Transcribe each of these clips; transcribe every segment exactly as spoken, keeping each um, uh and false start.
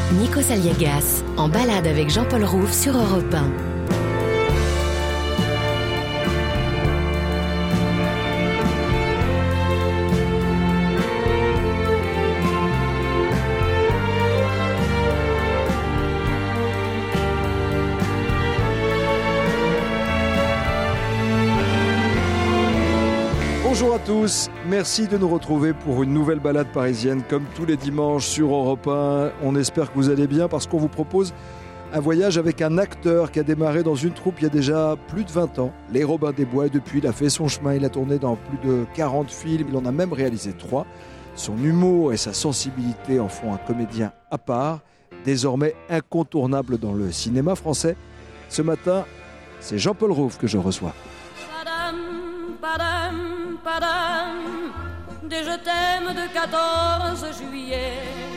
Nikos Aliagas, en balade avec Jean-Paul Rouve sur Europe un. Bonjour à tous, merci de nous retrouver pour une nouvelle balade parisienne comme tous les dimanches sur Europe un. On espère que vous allez bien parce qu'on vous propose un voyage avec un acteur qui a démarré dans une troupe il y a déjà plus de vingt ans, les Robins des Bois, et depuis il a fait son chemin, il a tourné dans plus de quarante films, il en a même réalisé trois. Son humour et sa sensibilité en font un comédien à part, désormais incontournable dans le cinéma français. Ce matin, c'est Jean-Paul Rouve que je reçois. Padam, padam, des je t'aime de quatorze juillet.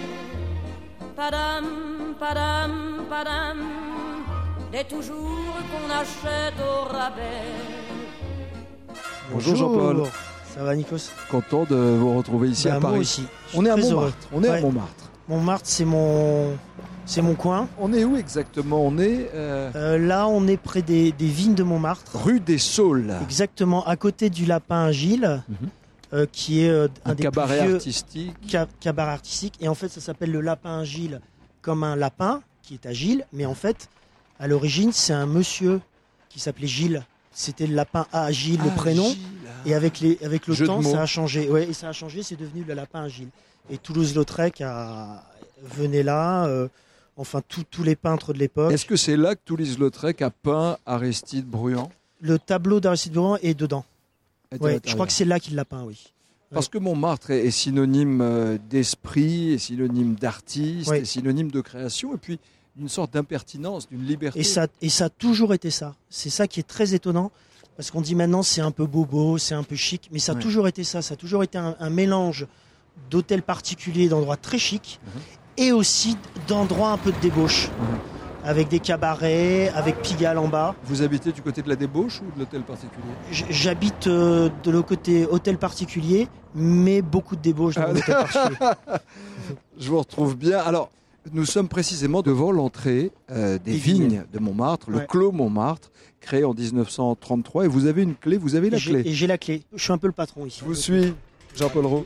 Padam, padam, padam, des toujours qu'on achète au rabais. Bonjour Jean-Paul. Ça va Nikos? Content de vous retrouver ici bah, à Paris. Moi aussi. On est à Montmartre. Heureux. On est ouais. à Montmartre. Montmartre, c'est mon, c'est mon coin. On est où exactement? On est euh... Euh, là, on est près des, des vignes de Montmartre. Rue des Saules. Exactement, à côté du Lapin Agile, mm-hmm. euh, qui est euh, un, un des cabaret plus vieux artistique. Ca- cabaret artistique. Et en fait, ça s'appelle le Lapin Agile comme un lapin qui est agile. Mais en fait, à l'origine, c'est un monsieur qui s'appelait Gilles. C'était le lapin Agile, ah, le prénom. Gilles. Et avec, les, avec le Jeu temps, ça a changé. Ouais, et ça a changé, c'est devenu le Lapin Agile. Et Toulouse-Lautrec a... venait là, euh, enfin tous les peintres de l'époque. Est-ce que c'est là que Toulouse-Lautrec a peint Aristide Bruant? Le tableau d'Aristide Bruant est dedans. Ouais, je crois que c'est là qu'il l'a peint, oui. Parce que Montmartre est, est synonyme d'esprit, est synonyme d'artiste, ouais. est synonyme de création, et puis d'une sorte d'impertinence, d'une liberté. Et ça, et ça a toujours été ça. C'est ça qui est très étonnant. Parce qu'on dit maintenant c'est un peu bobo, c'est un peu chic, mais ça a ouais. toujours été ça. Ça a toujours été un, un mélange d'hôtels particuliers, d'endroits très chics, mmh. et aussi d'endroits un peu de débauche, mmh. avec des cabarets, avec Pigalle en bas. Vous habitez du côté de la débauche ou de l'hôtel particulier? J'habite euh, de l'autre côté hôtel particulier, mais beaucoup de débauche dans ah, l'hôtel particulier. Je vous retrouve bien. Alors, nous sommes précisément devant l'entrée euh, des, des vignes. vignes de Montmartre, le ouais. Clos Montmartre, créé en dix-neuf cent trente-trois. Et vous avez une clé, vous avez la et clé. Et j'ai la clé. Je suis un peu le patron ici. Je vous suis, Jean-Paul Rouve.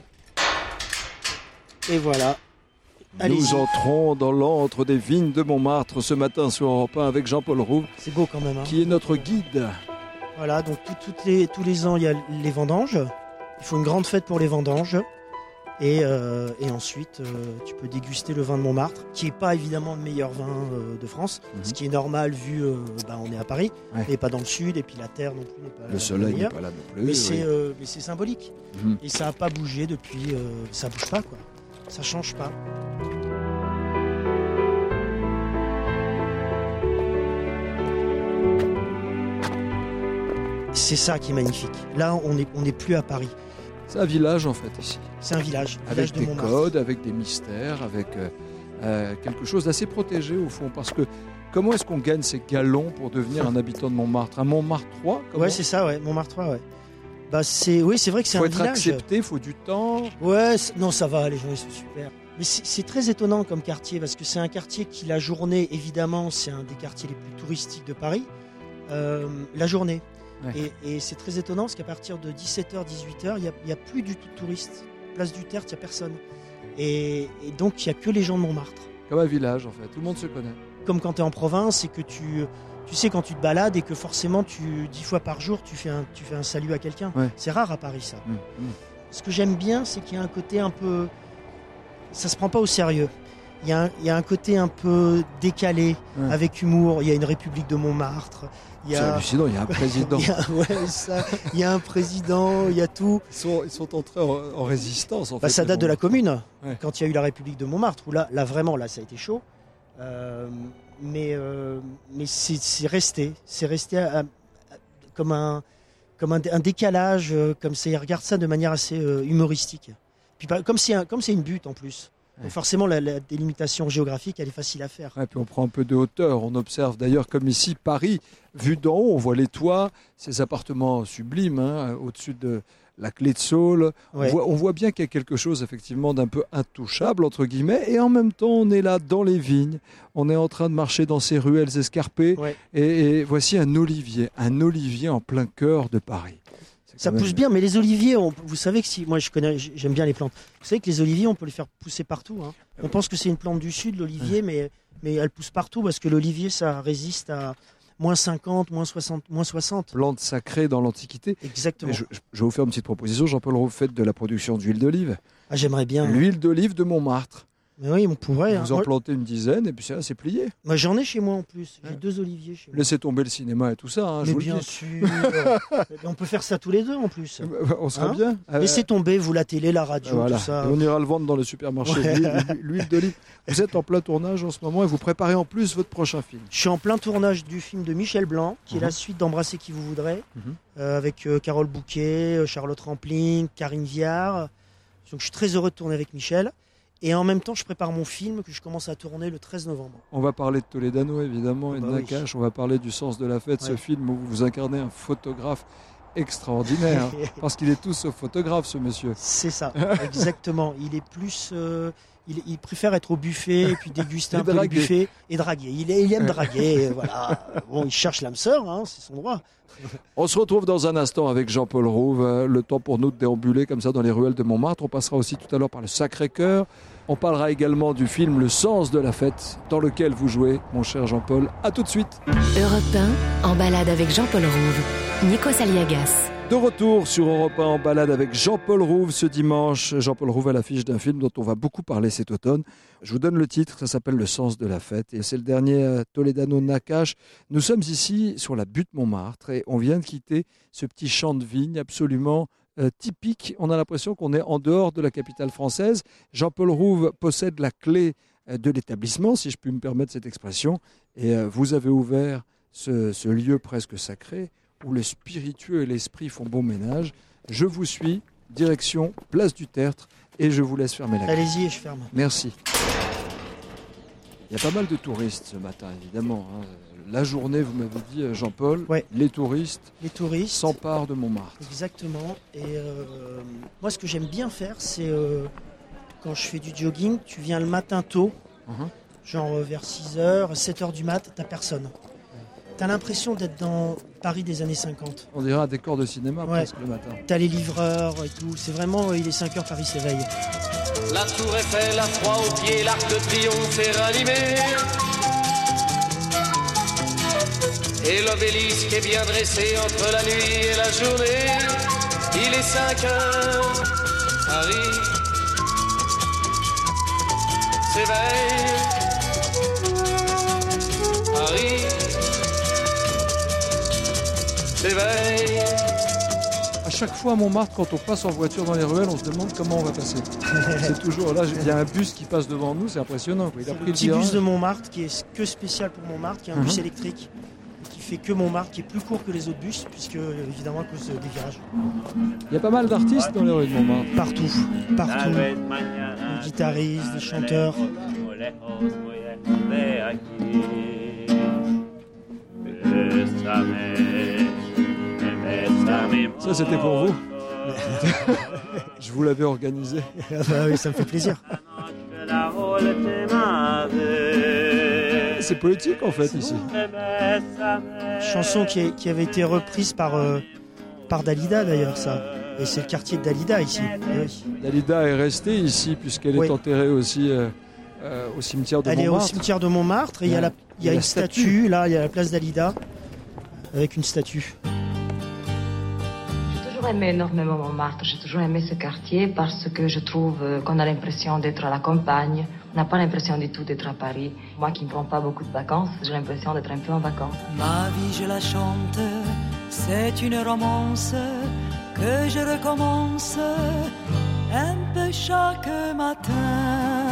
Et voilà. Allez-y. Nous entrons dans l'antre des vignes de Montmartre ce matin sur Europe un avec Jean-Paul Rouve. C'est beau quand même. Hein. Qui est notre guide. Voilà, donc tout, tout les, tous les ans, il y a les vendanges. Il faut une grande fête pour les vendanges. Et, euh, et ensuite, euh, tu peux déguster le vin de Montmartre, qui n'est pas évidemment le meilleur vin euh, de France, mm-hmm. ce qui est normal vu euh, bah, on est à Paris, ouais. mais pas dans le sud, et puis la terre non plus n'est pas le soleil n'est pas là non plus. Mais, oui. c'est, euh, mais c'est symbolique. Mm-hmm. Et ça n'a pas bougé depuis. Euh, ça bouge pas, quoi. Ça change pas. C'est ça qui est magnifique. Là, on n'est on est plus à Paris. C'est un village en fait ici. C'est un village, avec village de des Montmartre. codes, avec des mystères, avec euh, euh, quelque chose d'assez protégé au fond. Parce que comment est-ce qu'on gagne ces galons pour devenir un habitant de Montmartre? Un Montmartrois? Ouais, c'est ça, ouais, Montmartrois, ouais. Bah c'est, oui, c'est vrai que c'est faut un être village. Accepté, il faut du temps. Ouais, non, ça va, les gens ils sont super. Mais c'est, c'est très étonnant comme quartier parce que c'est un quartier qui la journée, évidemment, c'est un des quartiers les plus touristiques de Paris. Euh, la journée. Ouais. Et, et c'est très étonnant parce qu'à partir de dix-sept heures, dix-huit heures, il n'y a, a plus du tout de touristes. Place du Tertre, il n'y a personne. Et, et donc, il n'y a que les gens de Montmartre. Comme un village, en fait. Tout le monde se connaît. Comme quand tu es en province et que tu, tu sais quand tu te balades et que forcément, tu, dix fois par jour, tu fais un, tu fais un salut à quelqu'un. Ouais. C'est rare à Paris, ça. Mmh, mmh. Ce que j'aime bien, c'est qu'il y a un côté un peu... Ça ne se prend pas au sérieux. Il y, a un, il y a un côté un peu décalé, ouais. avec humour. Il y a une République de Montmartre. Il y a... C'est hallucinant, il y a un président. il, y a, ouais, ça, il y a un président, il y a tout. Ils sont, ils sont entrés en, en résistance. En bah, fait, ça date de la Commune, ouais. quand il y a eu la République de Montmartre, où là, là vraiment, là, ça a été chaud. Euh, mais euh, mais c'est, c'est resté. C'est resté à, à, comme, un, comme un, un décalage, comme ça. Ils regardent ça de manière assez euh, humoristique. Puis, comme c'est, un, comme c'est une butte en plus. Donc forcément, la, la délimitation géographique, elle est facile à faire. Ouais, puis on prend un peu de hauteur. On observe d'ailleurs, comme ici, Paris, vu d'en haut, on voit les toits, ces appartements sublimes, hein, au-dessus de, la clé de Saule. Ouais. On, voit, on voit bien qu'il y a quelque chose effectivement d'un peu intouchable, entre guillemets, et en même temps, on est là dans les vignes, on est en train de marcher dans ces ruelles escarpées, Ouais. et, et voici un olivier, un olivier en plein cœur de Paris. C'est Ça quand même- pousse bien, mais les oliviers, on- vous savez que si, moi je connais, j'aime bien les plantes. Vous savez que les oliviers, on peut les faire pousser partout. Hein. On pense que c'est une plante du sud, l'olivier, mais, mais elle pousse partout parce que l'olivier, ça résiste à moins cinquante, moins soixante, moins soixante. Plante sacrée dans l'Antiquité. Exactement. Et je, je- je vais vous faire une petite proposition, Jean-Paul Roux, faites de la production d'huile d'olive. Ah, j'aimerais bien. L'huile d'olive de Montmartre. Mais oui, on pourrait. Hein. Vous en Moi, plantez une dizaine et puis ça, c'est plié. moi, j'en ai chez moi en plus. J'ai Ouais. deux oliviers chez moi. Laissez tomber le cinéma et tout ça, hein, je Mais vous le bien dis. sûr. On peut faire ça tous les deux en plus. On sera Hein bien. Euh, Laissez tomber, vous, la télé, la radio, voilà. tout ça. Et on ira le vendre dans le supermarché. Ouais. L'huile, l'huile d'olive. Vous êtes en plein tournage en ce moment et vous préparez en plus votre prochain film. Je suis en plein tournage du film de Michel Blanc, qui est Mhm. la suite d'Embrasser qui vous voudrait, Mhm. euh, avec euh, Carole Bouquet, euh, Charlotte Rampling, Karine Viard. Donc je suis très heureux de tourner avec Michel. Et en même temps, je prépare mon film que je commence à tourner le treize novembre. On va parler de Toledano évidemment et de Bah oui. Nakache. On va parler du sens de la fête, ce Ouais. film où vous incarnez un photographe extraordinaire. hein, parce qu'il est tout sauf photographe, ce monsieur. C'est ça, exactement. Il est plus... euh, il, il préfère être au buffet et puis déguster Et un peu le draguer. buffet et draguer. Il, est- il aime draguer, voilà. Bon, il cherche l'âme sœur, hein, c'est son droit. On se retrouve dans un instant avec Jean-Paul Rouve. Euh, Le temps pour nous de déambuler comme ça dans les ruelles de Montmartre. On passera aussi tout à l'heure par le Sacré-Cœur. On parlera également du film Le sens de la fête, dans lequel vous jouez, mon cher Jean-Paul. À tout de suite. Europe un, en balade avec Jean-Paul Rouve. Nikos Aliagas. De retour sur Europe un en balade avec Jean-Paul Rouve ce dimanche. Jean-Paul Rouve à l'affiche d'un film dont on va beaucoup parler cet automne. Je vous donne le titre, ça s'appelle Le sens de la fête et c'est le dernier euh, Toledano Nakache. Nous sommes ici sur la butte Montmartre et on vient de quitter ce petit champ de vigne absolument euh, typique. On a l'impression qu'on est en dehors de la capitale française. Jean-Paul Rouve possède la clé euh, de l'établissement, si je puis me permettre cette expression. Et euh, vous avez ouvert ce, ce lieu presque sacré où le spiritueux et l'esprit font bon ménage. Je vous suis, direction Place du Tertre, et je vous laisse fermer la clé. Allez-y et je ferme. Merci. Il y a pas mal de touristes ce matin, évidemment. hein. La journée, vous m'avez dit, Jean-Paul, Ouais. les touristes Les touristes. s'emparent de Montmartre. Exactement. Et euh, moi, ce que j'aime bien faire, c'est euh, quand je fais du jogging, tu viens le matin tôt, Mhm. genre euh, vers six heures, sept heures du mat, t'as personne. T'as l'impression d'être dans Paris des années cinquante. On dirait un décor de cinéma Ouais. presque le matin. T'as les livreurs et tout. C'est vraiment, euh, il est cinq heures, Paris s'éveille. La tour Eiffel, la froid aux pieds, l'arc de triomphe est ranimé. Et l'obélisque est bien dressé entre la nuit et la journée. Il est cinq heures, Paris s'éveille. Paris s'éveille. À chaque fois à Montmartre, quand on passe en voiture dans les ruelles, on se demande comment on va passer. C'est toujours là, il y a un bus qui passe devant nous, c'est impressionnant. quoi. Il a Le pris le petit bus virage. de Montmartre qui est que spécial pour Montmartre, qui est un bus Mhm. électrique, qui fait que Montmartre, qui est plus court que les autres bus, puisque euh, évidemment à cause des virages. Il y a pas mal d'artistes dans les rues de Montmartre. Partout, partout. Des guitaristes, des chanteurs. Ça, c'était pour vous. Je vous l'avais organisé. Ah bah oui, ça me fait plaisir. C'est poétique en fait ici. Chanson qui, est- qui avait été reprise par, euh, par Dalida d'ailleurs, ça. Et c'est le quartier de Dalida ici. Eh oui. Dalida est restée ici puisqu'elle Oui. est enterrée aussi euh, euh, au cimetière de Elle est au Montmartre. cimetière de Montmartre et il y a, la, il y a la une statue. statue, là, il y a la place Dalida, avec une statue. J'ai toujours aimé énormément Montmartre, j'ai toujours aimé ce quartier parce que je trouve euh, qu'on a l'impression d'être à la campagne. On n'a pas l'impression du tout d'être à Paris. Moi qui ne prends pas beaucoup de vacances, j'ai l'impression d'être un peu en vacances. Ma vie, je la chante, c'est une romance que je recommence un peu chaque matin.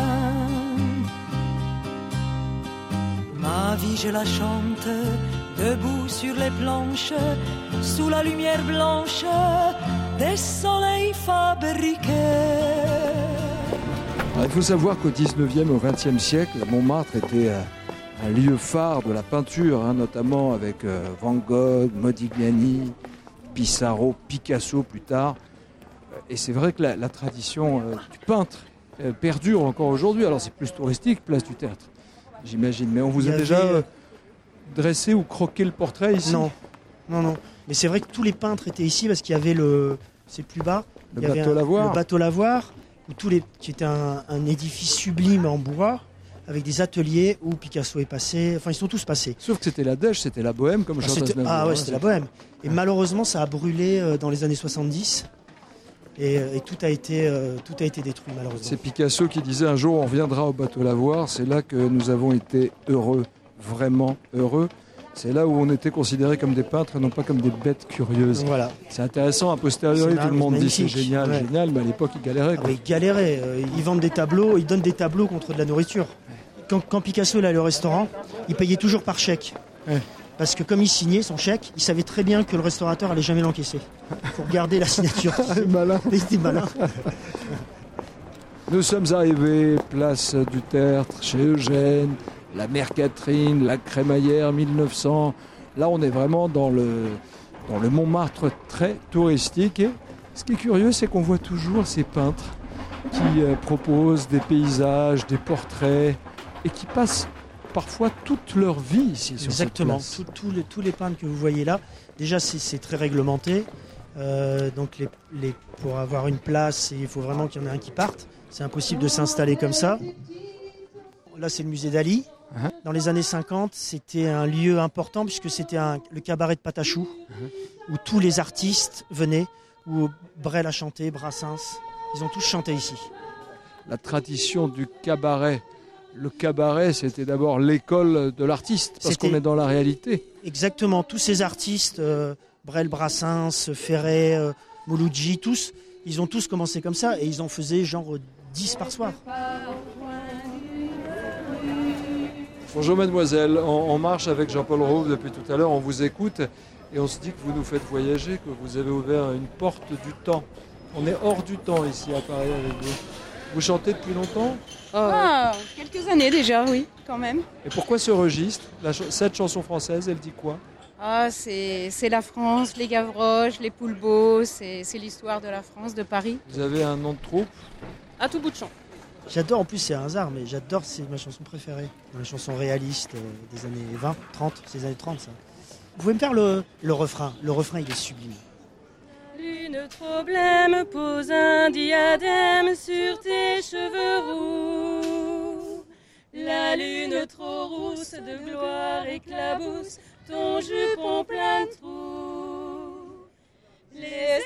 Ma vie, je la chante, debout sur les planches, sous la lumière blanche des soleils fabriqués. Alors, il faut savoir qu'au dix-neuvième et au vingtième siècle, Montmartre était euh, un lieu phare de la peinture, hein, notamment avec euh, Van Gogh, Modigliani, Pissarro, Picasso plus tard. et c'est vrai que la, la tradition euh, du peintre euh, perdure encore aujourd'hui. Alors c'est plus touristique, place du Tertre, j'imagine. Mais on vous Il y a avait, déjà euh, euh, dressé ou croqué le portrait ici? Non, non, non. Mais c'est vrai que tous les peintres étaient ici parce qu'il y avait le, c'est plus bas, Le il y avait bateau un- lavoir. le bateau lavoir, où tous les, qui était un, un édifice sublime en bois, avec des ateliers où Picasso est passé. Enfin, ils sont tous passés. Sauf que c'était la dèche, c'était la bohème comme Ah, chante c'était, Aznavour, ah ouais, hein, c'était la bohème. Et malheureusement, ça a brûlé euh, dans les années soixante-dix. Et, euh, et tout a été, euh, tout a été détruit malheureusement. C'est Picasso qui disait un jour on reviendra au bateau lavoir. C'est là que nous avons été heureux, vraiment heureux. C'est là où on était considérés comme des peintres et non pas comme des bêtes curieuses. Donc voilà. C'est intéressant, a posteriori, C'est tout le monde dit c'est magnifique. génial, Ouais. génial, mais à l'époque ils galéraient. Ah, quoi. mais ils galéraient. euh, Ils vendent des tableaux, ils donnent des tableaux contre de la nourriture. Quand, quand Picasso il allait au restaurant, il payait toujours par chèque. Ouais. Parce que comme il signait son chèque, il savait très bien que le restaurateur allait jamais l'encaisser. Pour garder la signature. C'est malin. Il était malin. Nous sommes arrivés, place du Tertre, chez Eugène, la mère Catherine, la crémaillère mille neuf cents. Là, on est vraiment dans le, dans le Montmartre très touristique. Et ce qui est curieux, c'est qu'on voit toujours ces peintres qui euh, proposent des paysages, des portraits, et qui passent parfois toute leur vie ici sur Exactement. cette place. Tous- tous les, tous les peintres que vous voyez là, déjà c'est, c'est très réglementé. Euh, donc les, les- pour avoir une place, il faut vraiment qu'il y en ait un qui parte. C'est impossible de s'installer comme ça. Là, c'est le musée d'Ali. Uh-huh. Dans les années cinquante, c'était un lieu important puisque c'était un- le cabaret de Patachou, Uh-huh. où tous les artistes venaient, où Brel a chanté, Brassens. Ils ont tous chanté ici. La tradition du cabaret. Le cabaret, c'était d'abord l'école de l'artiste, parce C'était- qu'on est dans la réalité. Exactement, tous ces artistes, euh, Brel, Brassens, Ferret, euh, Mouloudji, tous, ils ont tous commencé comme ça et ils en faisaient genre euh, dix par soir. Bonjour mademoiselle, on, on marche avec Jean-Paul Rouve depuis tout à l'heure, on vous écoute et on se dit que vous nous faites voyager, que vous avez ouvert une porte du temps. On est hors du temps ici à Paris avec vous. Vous chantez depuis longtemps? Ah, quelques années déjà, oui, quand même. Et pourquoi ce registre? La ch- Cette chanson française, elle dit quoi? Ah, c'est c'est la France, les Gavroches, les Poulbeaux, c'est c'est l'histoire de la France, de Paris. Vous avez un nom de troupe? À tout bout de champ. J'adore, en plus c'est un hasard, mais j'adore, c'est ma chanson préférée. La chanson réaliste euh, des années vingt, trente, c'est les années trente ça. Vous pouvez me faire le, le refrain? Le refrain il est sublime. Lune trop blême pose un diadème sur tes cheveux roux. La lune trop rousse de gloire éclabousse ton jupon plein de trous. Les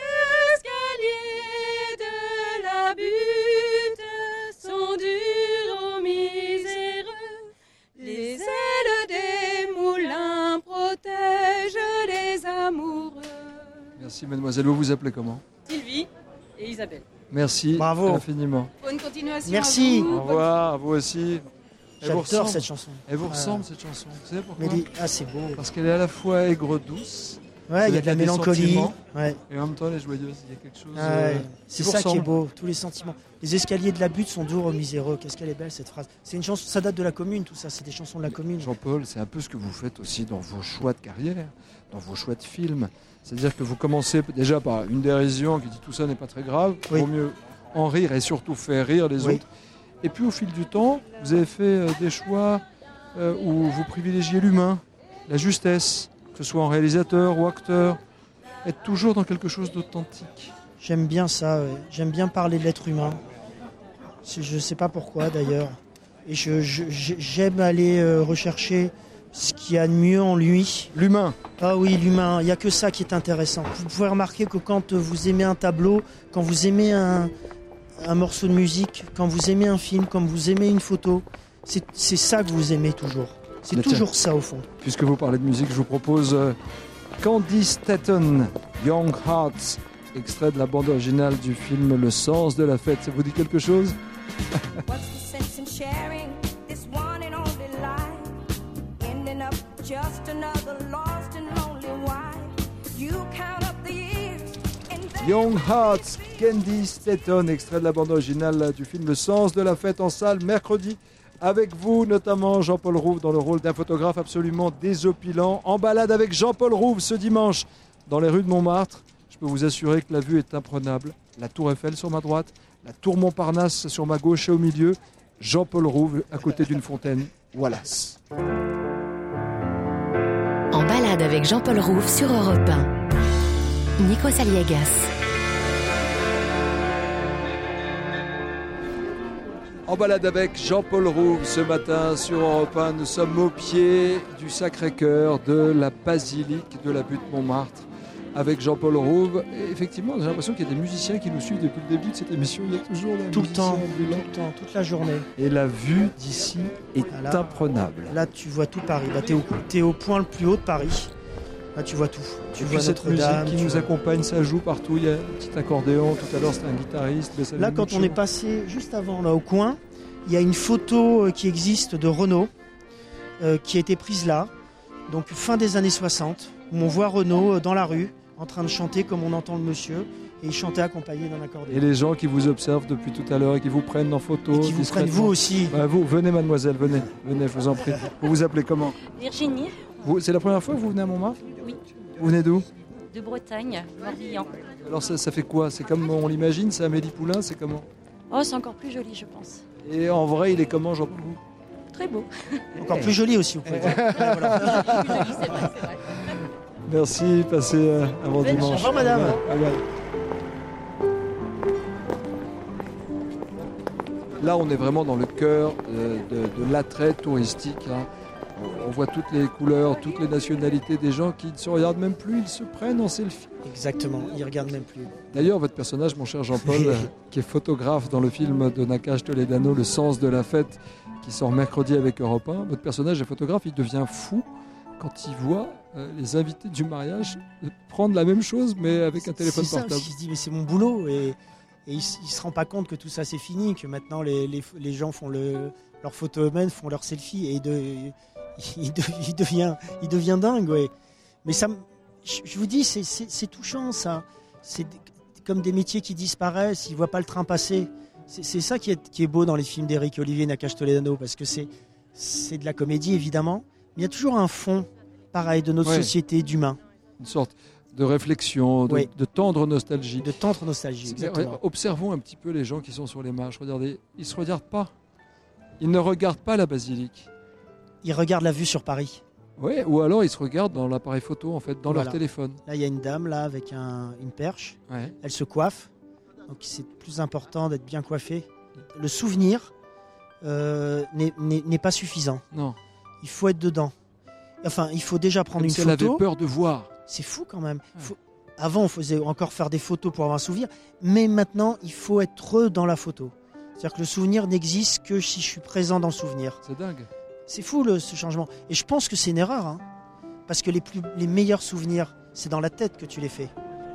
escaliers de la butte sont durs aux miséreux. Les ailes des moulins protègent les amoureux. Merci mademoiselle, vous vous appelez comment? Sylvie et Isabelle. Merci Bravo. infiniment. Bonne continuation. Merci. à vous. Au revoir, à vous aussi. Elle vous J'adore ressemble. cette chanson. Elle vous Ah. ressemble cette chanson, vous savez pourquoi? Mais les- ah c'est beau. Parce qu'elle est à la fois aigre-douce Ouais, il y a de la des mélancolie. sentiments. Ouais. et en même temps elle est joyeuse. Il y a quelque chose. Ah ouais. euh, C'est vous ça qui est ressemble. beau, tous les sentiments. Les escaliers de la butte sont durs aux miséreux. Qu'est-ce qu'elle est belle cette phrase. C'est une chanson, ça date de la commune, tout ça. C'est des chansons de la commune. Jean-Paul, c'est un peu ce que vous faites aussi dans vos choix de carrière, dans vos choix de films. C'est-à-dire que vous commencez déjà par une dérision qui dit tout ça n'est pas très grave, il Oui. vaut mieux en rire et surtout faire rire les Oui. autres. Et puis au fil du temps, vous avez fait euh, des choix euh, où vous privilégiez l'humain, la justesse, que ce soit en réalisateur ou acteur, être toujours dans quelque chose d'authentique. J'aime bien ça, ouais. J'aime bien parler de l'être humain. C'est- Je ne sais pas pourquoi d'ailleurs. Et je- je- je- j'aime aller euh, rechercher ce qu'il y a de mieux en lui. L'humain, Ah oui, l'humain, il n'y a que ça qui est intéressant. Vous pouvez remarquer que quand vous aimez un tableau, quand vous aimez un, un morceau de musique, quand vous aimez un film, quand vous aimez une photo, c'est c'est ça que vous aimez toujours. C'est Mais tiens. toujours ça au fond. puisque vous parlez de musique, je vous propose euh, Candy Staton, Young Hearts, extrait de la bande originale du film Le Sens de la Fête. Ça vous dit quelque chose? What's the sense in sharing this one and only life? Ending up just another lost and lonely wife. You count up the years and then Young Hearts, Candy Staton, extrait de la bande originale du film Le Sens de la Fête en salle mercredi. Avec vous, notamment Jean-Paul Rouve, dans le rôle d'un photographe absolument désopilant, en balade avec Jean-Paul Rouve ce dimanche dans les rues de Montmartre. Je peux vous assurer que la vue est imprenable. la Tour Eiffel sur ma droite, la Tour Montparnasse sur ma gauche et au milieu, Jean-Paul Rouve à côté d'une fontaine. Wallace. En balade avec Jean-Paul Rouve sur Europe un. Nikos Aliagas. En balade avec Jean-Paul Rouve ce matin sur Europe un. Nous sommes au pied du Sacré-Cœur de la basilique de la butte Montmartre avec Jean-Paul Rouve. Et effectivement, j'ai l'impression qu'il y a des musiciens qui nous suivent depuis le début de cette émission. Il y a toujours des Tout le temps, tout ambulants. le temps, toute la journée. Et la vue d'ici est Là, imprenable. Là, tu vois tout Paris. Là, tu es au, t'es au point le plus haut de Paris. Là, tu vois tout. Tu Et vois puis cette Notre-Dame. musique qui tu nous vois- accompagne, ça joue partout. Il y a un petit accordéon. Tout à l'heure, c'était un guitariste. Mais ça Là, nous quand met on est chaud. passé juste avant, là, au coin, il y a une photo euh, qui existe de Renaud, euh, qui a été prise là, donc fin des années soixante, où on voit Renaud euh, dans la rue, en train de chanter comme on entend le monsieur, et il chantait accompagné d'un accordéon. Et les gens qui vous observent depuis tout à l'heure et qui vous prennent en photo. Et qui vous prennent vous aussi. Bah, vous, venez mademoiselle, venez. Venez, je vous en prie. Vous vous appelez comment? Virginie, Vous, c'est la première fois que vous venez à Montmartre? oui, Vous venez d'où? de Bretagne, Morbihan. Alors ça, ça fait quoi? C'est comme on l'imagine, c'est Amélie Poulain, c'est comment? Oh, c'est encore plus joli, je pense. Et en vrai, il est comment, Jean-Paul Rouve? Très beau. Encore plus joli aussi, vous pouvez dire. Ouais, voilà. Plus joli, c'est vrai, c'est vrai. Merci, passez euh, un bon Bonne dimanche. Au revoir, madame. Bye bye. Là, on est vraiment dans le cœur euh, de, de l'attrait touristique. Hein. On- On voit toutes les couleurs, toutes les nationalités des gens qui ne se regardent même plus, ils se prennent en selfie. Exactement, il regarde même plus. D'ailleurs, votre personnage, mon cher Jean-Paul, euh, qui est photographe dans le film de Nakash Toledano, Le sens de la fête, qui sort mercredi avec Europe un, votre personnage est photographe, il devient fou quand il voit euh, les invités du mariage euh, prendre la même chose, mais avec un téléphone C'est ça, portable. il se dit mais c'est mon boulot et, et il, ne se rend pas compte que tout ça c'est fini, que maintenant les, les, les gens font le, leurs photos eux-mêmes, font leurs selfies et il, de, il, de- il devient, il devient dingue. Ouais. Mais ça, me- je je vous dis, c'est, c'est, c'est touchant ça. C'est d- comme des métiers qui disparaissent, ils ne voient pas le train passer. C'est, c'est ça qui est, qui est beau dans les films d'Éric Olivier et Nakash Toledano, parce que c'est, c'est de la comédie évidemment, mais il y a toujours un fond pareil de notre Ouais. société, d'humain, Une sorte de réflexion, de, Oui. de tendre nostalgie. de tendre nostalgie. C'est- Exactement. Observons un petit peu les gens qui sont sur les marches. Regardez, ils ne se regardent pas. Ils ne regardent pas la basilique. Ils regardent la vue sur Paris. Ouais, ou alors ils se regardent dans l'appareil photo, en fait, dans Voilà. leur téléphone. Là, il y a une dame là avec un- une perche. Ouais. Elle se coiffe. Donc, c'est plus important d'être bien coiffé. Le souvenir euh, n'est- n'est n'est pas suffisant. Non. Il faut être dedans. Enfin, il faut déjà prendre Comme une si elle avait photo. peur de voir. C'est fou quand même. Faut- Avant, on faisait encore faire des photos pour avoir un souvenir. Mais maintenant, il faut être dans la photo. C'est-à-dire que le souvenir n'existe que si je suis présent dans le souvenir. C'est dingue. C'est fou le, ce changement. Et je pense que c'est une erreur. Hein, parce que les, plus, les meilleurs souvenirs, c'est dans la tête que tu les fais.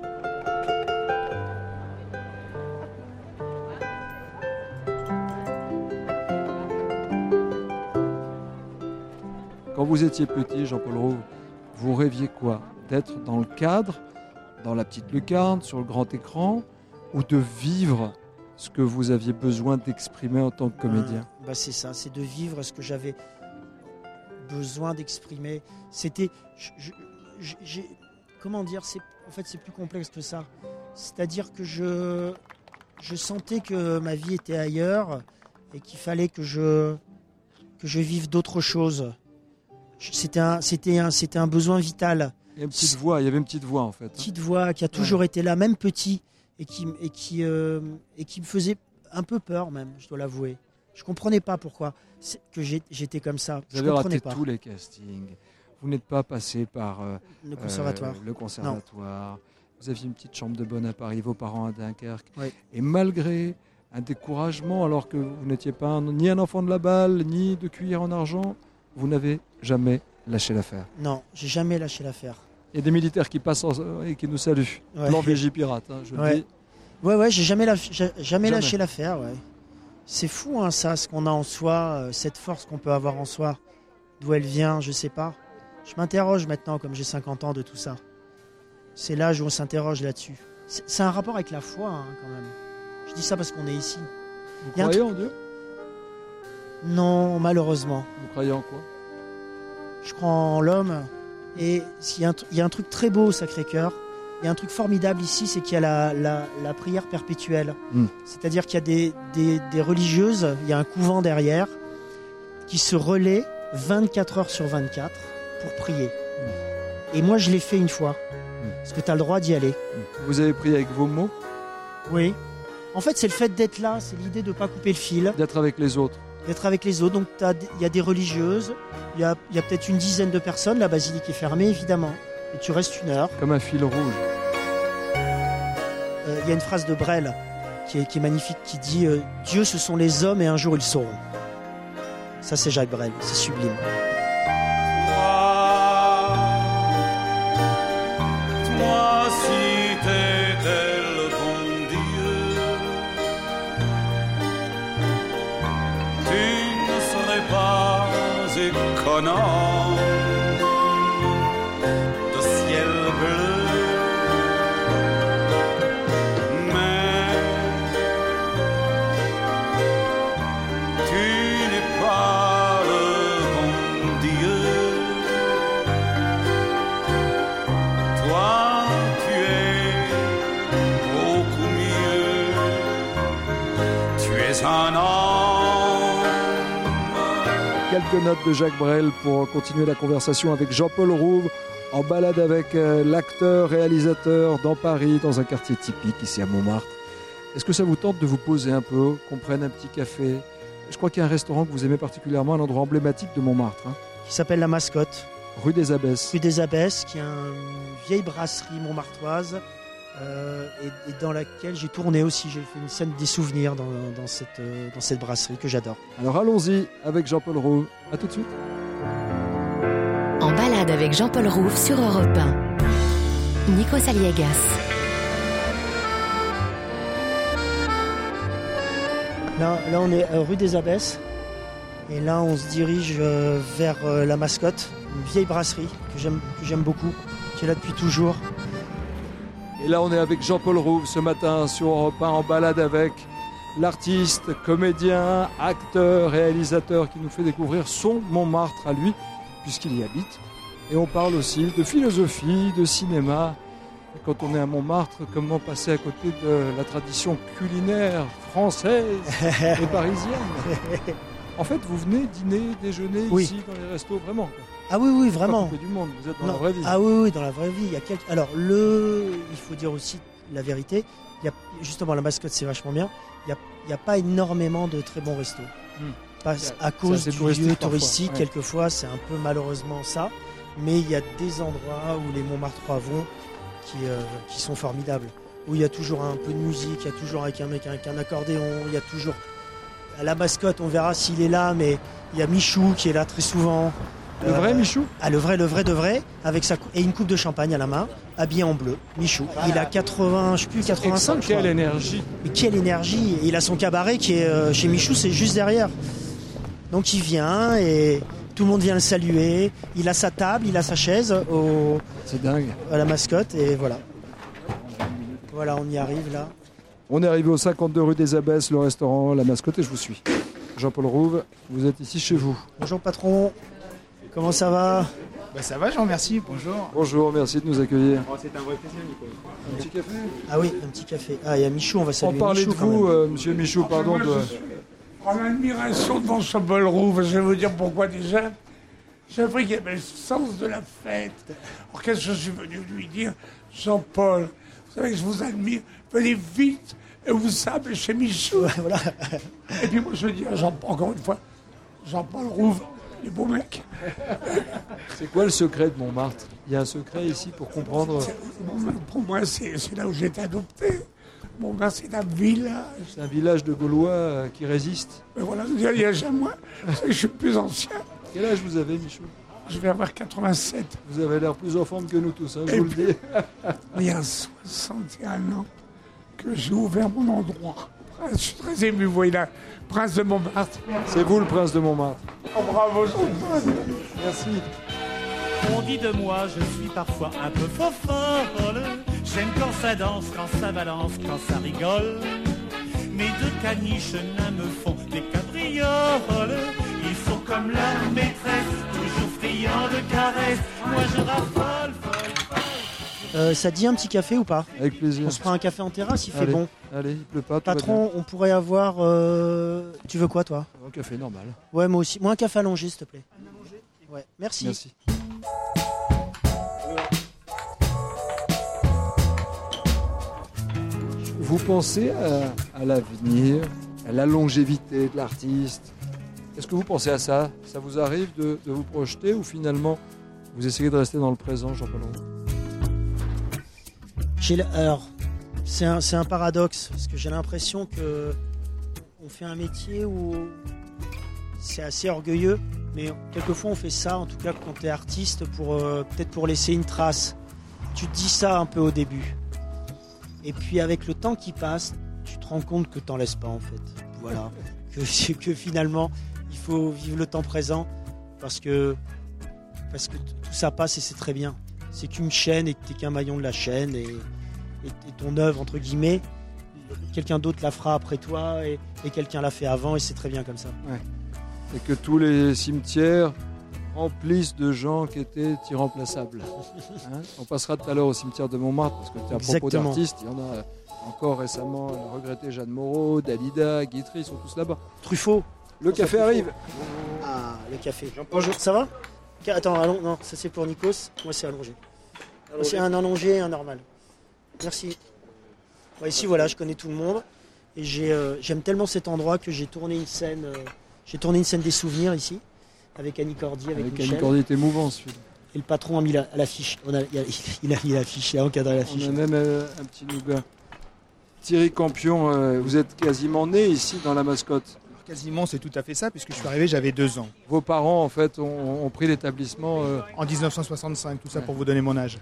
Quand vous étiez petit, Jean-Paul Rouve, vous rêviez quoi? D'être dans le cadre, dans la petite lucarne, sur le grand écran, ou de vivre ce que vous aviez besoin d'exprimer en tant que comédien? Euh, bah c'est ça, c'est de vivre ce que j'avais besoin d'exprimer. C'était, je- je- je- j'ai, comment dire, c'est, en fait c'est plus complexe que ça. C'est-à-dire que je, je sentais que ma vie était ailleurs et qu'il fallait que je, que je vive d'autres choses. Je- C'était un, c'était un, c'était un besoin vital. Il y a une petite voix, il y avait une petite voix en fait. Petite voix qui a toujours été là, même petit, et qui, et qui, euh, et qui me faisait un peu peur même, je dois l'avouer. Je comprenais pas pourquoi c'est- que j'ai- j'étais comme ça. Vous je avez comprenais raté pas. tous les castings. Vous n'êtes pas passé par euh, Le conservatoire. euh, le conservatoire. Vous aviez une petite chambre de bonne à Paris, vos parents à Dunkerque. Oui. Et malgré un découragement, alors que vous n'étiez pas un- ni un enfant de la balle, ni de cuillère en argent, vous n'avez jamais lâché l'affaire. Non, j'ai jamais lâché l'affaire. Il y a des militaires qui passent en- et qui nous saluent. Ouais. Plan V J pirate, hein, je le Ouais. dis. Ouais, ouais, j'ai jamais, lâ- j'ai jamais, Jamais. lâché l'affaire. Ouais. C'est fou, hein, ça, ce qu'on a en soi, euh, cette force qu'on peut avoir en soi. D'où elle vient, je sais pas. Je m'interroge maintenant, comme j'ai cinquante ans, de tout ça. C'est l'âge où on s'interroge là-dessus. C'est c'est un rapport avec la foi, hein, quand même. Je dis ça parce qu'on est ici. Vous Il y a un croyez truc- en Dieu? Non, malheureusement. Vous croyez en quoi? Je crois en l'homme. Et s'il y a un tr- il y a un truc très beau au Sacré-Cœur. il y a un truc formidable ici, c'est qu'il y a la, la, la prière perpétuelle. Mm. C'est-à-dire qu'il y a des, des, des religieuses, il y a un couvent derrière, qui se relaient vingt-quatre heures sur vingt-quatre pour prier. Mm. Et moi, je l'ai fait une fois, mm. parce que tu as le droit d'y aller. Mm. Vous avez prié avec vos mots ? Oui. En fait, c'est le fait d'être là, c'est l'idée de ne pas couper le fil. D'être avec les autres. D'être avec les autres. Donc, il y a des religieuses, il y a, y a peut-être une dizaine de personnes, la basilique est fermée, évidemment. Et tu restes une heure. Comme un fil rouge. Il euh, y a une phrase de Brel qui est, qui est magnifique, qui dit euh, « Dieu, ce sont les hommes et un jour ils sauront ». Ça, c'est Jacques Brel, c'est sublime. Toi, si t'étais le bon Dieu, tu ne serais pas éconnant de ciel bleu, mais tu n'es pas le bon Dieu. Toi, tu es beaucoup mieux. Tu es un homme. Quelques notes de Jacques Brel pour continuer la conversation avec Jean-Paul Rouve, en balade avec euh, l'acteur, réalisateur dans Paris, dans un quartier typique, ici à Montmartre. Est-ce que ça vous tente de vous poser un peu, qu'on prenne un petit café ? Je crois qu'il y a un restaurant que vous aimez particulièrement, un endroit emblématique de Montmartre. Hein. Qui s'appelle La Mascotte. Rue des Abbesses. Rue des Abbesses, qui est une vieille brasserie montmartoise euh, et, et dans laquelle j'ai tourné aussi. J'ai fait une scène des souvenirs dans, dans, cette, euh, dans cette brasserie que j'adore. Alors allons-y avec Jean-Paul Rouve. À tout de suite. En balade avec Jean-Paul Rouve sur Europe un. Nikos Aliagas. Là, là, on est euh, rue des Abbesses. Et là, on se dirige euh, vers euh, La Mascotte, une vieille brasserie que j'aime, que j'aime beaucoup, qui est là depuis toujours. Et là, on est avec Jean-Paul Rouve ce matin sur Europe un, en balade avec l'artiste, comédien, acteur, réalisateur qui nous fait découvrir son Montmartre à lui, puisqu'il y habite. Et on parle aussi de philosophie, de cinéma. Et quand on est à Montmartre, comment passer à côté de la tradition culinaire française et parisienne ? En fait, vous venez dîner, déjeuner oui. ici dans les restos, vraiment. Ah oui, oui, vraiment. Pas du monde, vous êtes dans non. la vraie vie. Ah oui, oui, dans la vraie vie. Il y a quelques... Alors, le... il faut dire aussi la vérité. Il y a... Justement, La Mascotte, c'est vachement bien. Il n'y a... Il y a pas énormément de très bons restos. Hmm. Pas... À cause du touristique lieu touristique, parfois. Ouais. Quelquefois, c'est un peu malheureusement ça. Mais il y a des endroits où les Montmartrois vont qui, euh, qui sont formidables. Où il y a toujours un peu de musique, il y a toujours avec un mec avec un accordéon, il y a toujours... À La Mascotte, on verra s'il est là, mais il y a Michou qui est là très souvent. Le euh, vrai Michou ? Ah, le vrai, le vrai de vrai, avec sa cou- et une coupe de champagne à la main, habillé en bleu. Michou. Il a quatre-vingts, je sais plus, quatre-vingt-cinq. Je quelle énergie ! Mais quelle énergie ! Et il a son cabaret qui est euh, chez Michou, c'est juste derrière. Donc il vient et tout le monde vient le saluer. Il a sa table, il a sa chaise au. C'est dingue. À La Mascotte et voilà. Voilà, on y arrive là. On est arrivé au cinquante-deux rue des Abbesses, le restaurant La Mascotte, et je vous suis. Jean-Paul Rouve, vous êtes ici chez vous. Bonjour patron, comment ça va ? Bah ça va, je vous remercie, bonjour. Bonjour, merci de nous accueillir. Oh, c'est un vrai plaisir, Nico. Un petit café ? Ah oui, un petit café. Ah, il y a Michou, on va saluer Michou. On parlait de vous, euh, monsieur Michou, pardon. De... En admiration devant Jean-Paul Rouve, je vais vous dire pourquoi déjà. J'ai appris qu'il avait le sens de la fête. Alors qu'est-ce que je suis venu lui dire ? Jean-Paul, vous savez que je vous admire, venez vite et vous savez chez Michou. Ouais, voilà. Et puis moi je dis à Jean, encore une fois, Jean-Paul Rouve, les beaux mecs. C'est quoi le secret de Montmartre ? Il y a un secret ici pour comprendre. Pour moi, c'est, c'est là où j'ai été adopté. Montmartre, c'est un village. C'est un village de Gaulois qui résiste. Mais voilà, il y a, il y a jamais moi, je suis plus ancien. Quel âge vous avez, Michou ? Je vais avoir quatre-vingt-sept. Vous avez l'air plus en forme que nous tous, hein, je vous puis, le dis. Il y a soixante et un ans que j'ai ouvert mon endroit. Je suis très ému, vous voyez là, Prince de Montmartre. C'est vous le Prince de Montmartre. Oh, bravo, Jean-Paul. Merci. On dit de moi, je suis parfois un peu fofolle. J'aime quand ça danse, quand ça balance, quand ça rigole. Mes deux caniches nains me font des cabrioles. Ils sont comme leur maîtresse, toujours friands de caresses. Moi je raffole, folle, folle. Euh, ça dit un petit café ou pas? Avec plaisir. On se prend un café en terrasse, il fait Allez, bon. Allez, il pleut pas. tout va Patron, on pourrait avoir... euh, Tu veux quoi, toi? bien. Un café normal. Ouais, moi aussi. Moi, un café allongé, s'il te plaît. Ouais, merci. Merci. Vous pensez à, à l'avenir, à la longévité de l'artiste? Est-ce que vous pensez à ça? Ça vous arrive de, de vous projeter ou finalement vous essayez de rester dans le présent, Jean-Paul Rouve? J'ai la- Alors, c'est un, c'est un paradoxe, parce que j'ai l'impression que on fait un métier où c'est assez orgueilleux, mais quelquefois on fait ça, en tout cas quand tu es artiste, pour euh, peut-être pour laisser une trace. Tu te dis ça un peu au début. Et puis avec le temps qui passe, tu te rends compte que t'en laisses pas en fait. Voilà. que, que finalement, il faut vivre le temps présent parce que, parce que t- tout ça passe et c'est très bien. C'est qu'une chaîne et que t'es qu'un maillon de la chaîne et, et, et ton œuvre, entre guillemets, quelqu'un d'autre la fera après toi et, et quelqu'un l'a fait avant et c'est très bien comme ça. Ouais. Et que tous les cimetières remplissent de gens qui étaient irremplaçables. Hein, on passera tout à l'heure au cimetière de Montmartre parce que tu as un propos Exactement. d'artistes. Il y en a encore récemment, le regretté Jeanne Moreau, Dalida, Guitry, ils sont tous là-bas. Truffaut. Le François café Truffaut. arrive. Ah, le café. Bonjour, ça va? Ca- Attends, allons, non, ça c'est pour Nikos, moi c'est allongé. Moi, c'est un allongé et un normal. Merci. Ouais, ici voilà, je connais tout le monde et j'ai, euh, j'aime tellement cet endroit que j'ai tourné une scène, euh, j'ai tourné une scène des souvenirs ici avec Annie Cordy, avec, Avec Michel. Annie Cordy, était émouvant celui-là. Et le patron a mis la- l'affiche. On a, il, a, il a mis l'affiche, il a encadré l'affiche. On a même euh, un petit nougat. Thierry Campion, euh, vous êtes quasiment né ici dans la Mascotte. Quasiment, c'est tout à fait ça, puisque je suis arrivé, j'avais deux ans. Vos parents, en fait, ont, ont pris l'établissement. euh, En dix-neuf cent soixante-cinq, tout ça pour vous donner mon âge.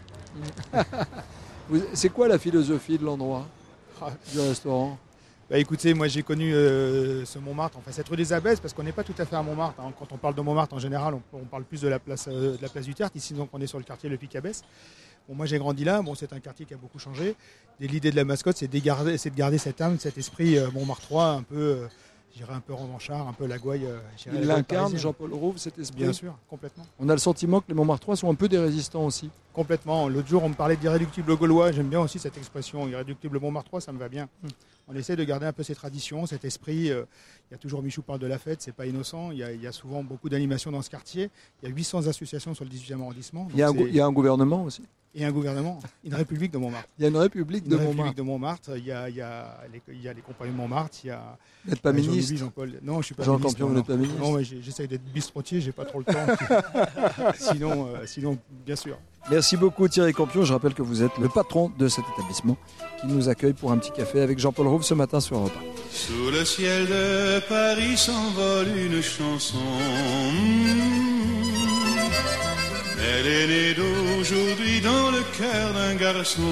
vous- C'est quoi la philosophie de l'endroit, du restaurant? Bah écoutez, moi j'ai connu euh, ce Montmartre, enfin cette rue des Abbesses, parce qu'on n'est pas tout à fait à Montmartre. Hein. Quand on parle de Montmartre en général, on, on parle plus de la place, euh, de la place du Tertre. Ici donc on est sur le quartier Le Pic-Abbesse. Bon, moi j'ai grandi là, bon, c'est un quartier qui a beaucoup changé. Et l'idée de la Mascotte, c'est de garder, c'est de garder cette âme, cet esprit euh, Montmartrois, un peu, euh, je dirais un peu revanchard, un peu la gouaille. Euh, je dirais Il la gouaille l'incarne, parisienne. Jean-Paul Rouve, cet esprit. Bien sûr, complètement. On a le sentiment que les Montmartrois sont un peu des résistants aussi. Complètement. L'autre jour, on me parlait d'irréductible gaulois. J'aime bien aussi cette expression. Irréductible Montmartrois, ça me va bien. Mm. On essaie de garder un peu ces traditions, cet esprit. euh, Il y a toujours Michou parle de la fête, c'est pas innocent. Il y a, il y a souvent beaucoup d'animations dans ce quartier. Il y a huit cents associations sur le dix-huitième arrondissement. Il y, a un, Donc gou- c'est- il y a un gouvernement aussi. et un gouvernement, une république de Montmartre. Il y a une république Une de république Montmartre. de Montmartre. Il y a, il y a les, il y a les compagnons de Montmartre. Il y a. Vous n'êtes pas euh, ministre Jean-Louis, Jean-Paul. Non, je suis pas Jean ministre. Campion, vous non, n'êtes pas ministre Non, mais j'ai- j'essaye d'être bistrotier. J'ai pas trop le temps. sinon, euh, sinon, bien sûr. Merci beaucoup Thierry Campion. Je rappelle que vous êtes le patron de cet établissement qui nous accueille pour un petit café avec Jean-Paul Rouve ce matin sur Europe un. Sous le ciel de Paris s'envole une chanson. Elle est née d'aujourd'hui dans le cœur d'un garçon.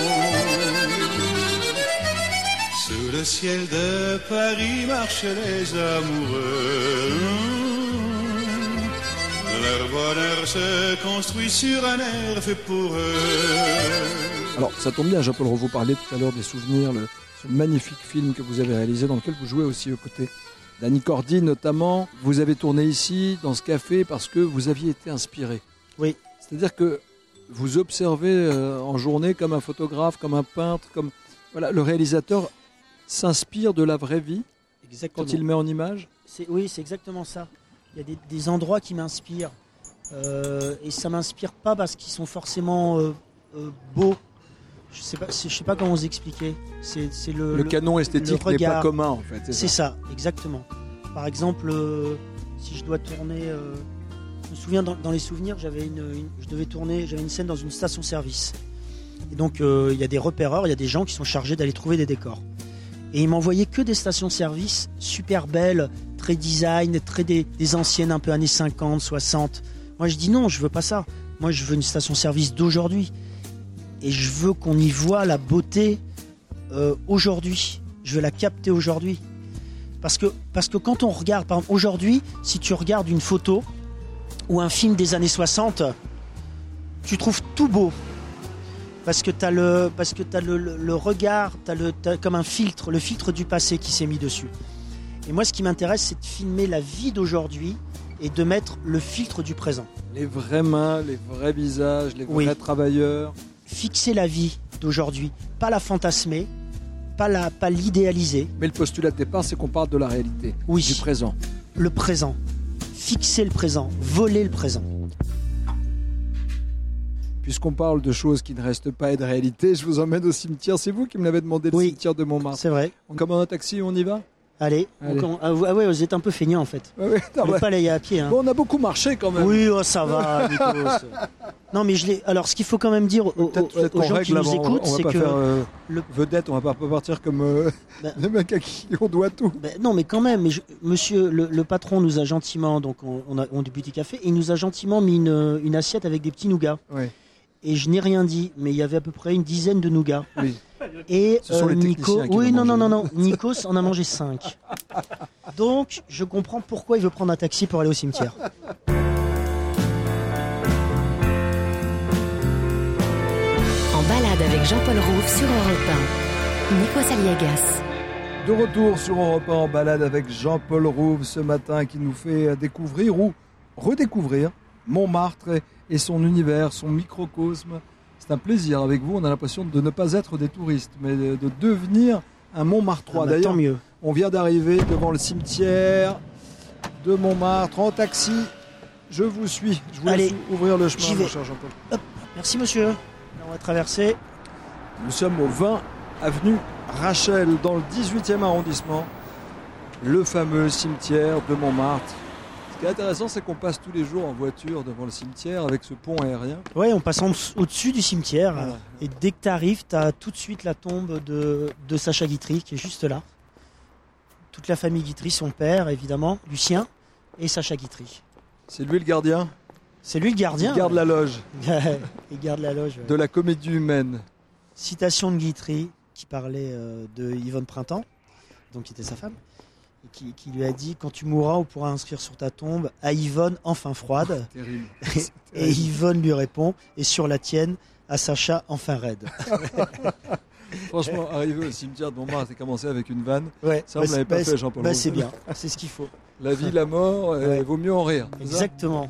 Sous le ciel de Paris marchent les amoureux. Leur bonheur se construit sur un air fait pour eux. Alors ça tombe bien, Jean-Paul Rouve, vous parliez tout à l'heure des souvenirs, le, ce magnifique film que vous avez réalisé dans lequel vous jouez aussi aux côtés d'Annie Cordy notamment. Vous avez tourné ici dans ce café parce que vous aviez été inspiré. Oui. C'est-à-dire que vous observez euh, en journée comme un photographe, comme un peintre, comme voilà, le réalisateur s'inspire de la vraie vie Exactement. quand il met en image. C'est, oui, c'est exactement ça. Il y a des, des endroits qui m'inspirent. Euh, et ça ne m'inspire pas parce qu'ils sont forcément euh, euh, beaux. Je ne sais, pas- c'est- je sais pas comment vous expliquer. C'est, c'est le, Le canon esthétique le n'est pas regard. commun en fait. C'est C'est ça. ça, exactement. Par exemple, euh, si je dois tourner... euh, je me souviens, dans, dans les souvenirs, j'avais une, une- je devais tourner, j'avais une scène dans une station-service. Et donc, euh, il y a des repéreurs, il y a des gens qui sont chargés d'aller trouver des décors. Et ils m'envoyaient que des stations-service super belles, très design, très des, des anciennes, un peu années cinquante, soixante. Moi, je dis non, je veux pas ça. Moi, je veux une station-service d'aujourd'hui. Et je veux qu'on y voit la beauté euh, aujourd'hui. Je veux la capter aujourd'hui. Parce que, parce que quand on regarde, par exemple, aujourd'hui, si tu regardes une photo ou un film des années soixante, tu trouves tout beau. Parce que tu as le, parce que t'as le, le, le regard, tu as comme un filtre, le filtre du passé qui s'est mis dessus. Et moi, ce qui m'intéresse, c'est de filmer la vie d'aujourd'hui et de mettre le filtre du présent. Les vraies mains, les vrais visages, les vrais Oui. travailleurs. fixer la vie d'aujourd'hui, pas la fantasmer, pas, la, pas l'idéaliser. Mais le postulat de départ, c'est qu'on parle de la réalité, oui, du présent. Le présent. Fixer le présent, voler le présent. Puisqu'on parle de choses qui ne restent pas et de réalité, je vous emmène au cimetière. C'est vous qui me l'avez demandé, le oui, cimetière de Montmartre. C'est vrai. On commande un taxi, on y va ? Allez. Allez. On, ah ouais, vous êtes un peu feignant en fait. Ouais, ouais, on n'est pas allé à pied. Hein. Bon, on a beaucoup marché quand même. Oui, oh, ça va, Nikos. Non, mais je l'ai. Alors, ce qu'il faut quand même dire aux, aux, aux gens qui nous écoutent, on va c'est pas que faire, euh, le vedette, on va pas partir comme euh, ben, les mecs à qui on doit tout. Ben, non, mais quand même, mais je, monsieur, le, le patron nous a gentiment, donc on, on a on du petit café, il nous a gentiment mis une, une assiette avec des petits nougats. Oui. Et je n'ai rien dit, mais il y avait à peu près une dizaine de nougats. Oui. Et Ce sont euh, les Nico, oui, non, non, non, non, Nikos en a mangé cinq. Donc, je comprends pourquoi il veut prendre un taxi pour aller au cimetière. En balade avec Jean-Paul Rouve sur Europe un. Nikos Aliagas. De retour sur Europe un en balade avec Jean-Paul Rouve ce matin qui nous fait découvrir ou redécouvrir Montmartre et son univers, son microcosme. C'est un plaisir avec vous. On a l'impression de ne pas être des touristes, mais de devenir un Montmartrois. Ah bah, D'ailleurs, tant mieux. On vient d'arriver devant le cimetière de Montmartre en taxi. Je vous suis. Je vous Allez, laisse ouvrir le chemin, j'y vais. mon cher Jean-Paul. Hop, merci monsieur. Là, on va traverser. Nous sommes au vingt avenue Rachel, dans le dix-huitième arrondissement, le fameux cimetière de Montmartre. Ce qui est intéressant, c'est qu'on passe tous les jours en voiture devant le cimetière avec ce pont aérien. Oui, on passe en, au-dessus du cimetière. Voilà. Et dès que tu arrives, tu as tout de suite la tombe de, de Sacha Guitry qui est juste là. Toute la famille Guitry, son père évidemment, Lucien et Sacha Guitry. C'est lui le gardien ? C'est lui le gardien. Il garde ouais. la loge. Il garde la loge. Ouais. De la comédie humaine. Citation de Guitry qui parlait euh, de Yvonne Printemps, donc qui était sa femme. Qui, qui lui a dit: quand tu mourras, on pourra inscrire sur ta tombe à Yvonne enfin froide. Terrible. Et Yvonne lui répond: et sur la tienne, à Sacha enfin raide. Franchement, arriver au cimetière de Montmartre et commencer avec une vanne, ouais, ça bah on ne l'avait pas bah fait, Jean-Paul. Bah c'est bien, c'est ce qu'il faut. La vie, la mort, ouais. Il vaut mieux en rire. Exactement.